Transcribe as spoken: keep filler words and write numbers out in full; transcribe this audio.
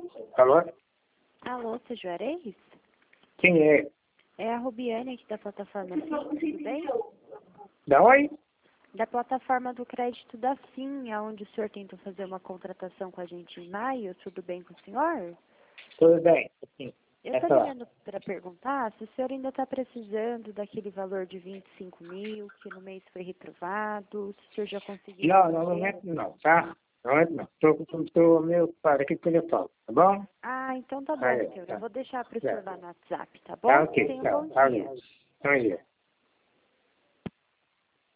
Alô? Alô, seu Juarez? Quem é? É a Rubiane aqui da plataforma Sim, tudo bem? Da onde? Da plataforma do crédito da Sim, onde o senhor tentou fazer uma contratação com a gente em maio, tudo bem com o senhor? Tudo bem. Sim. Eu É estou só. ligando para perguntar se o senhor ainda está precisando daquele valor de vinte e cinco mil, que no mês foi reprovado, se o senhor já conseguiu Não, no resolver. momento não, tá? No momento não. Estou tô, meio ocupado aqui com o telefone, tá bom? Ah, então tá bom, Aí, senhor. Eu tá. vou deixar para o Tá, senhor lá no WhatsApp, tá tá bom? ok, Tenha um tá. bom Tá dia. bom. Bom dia.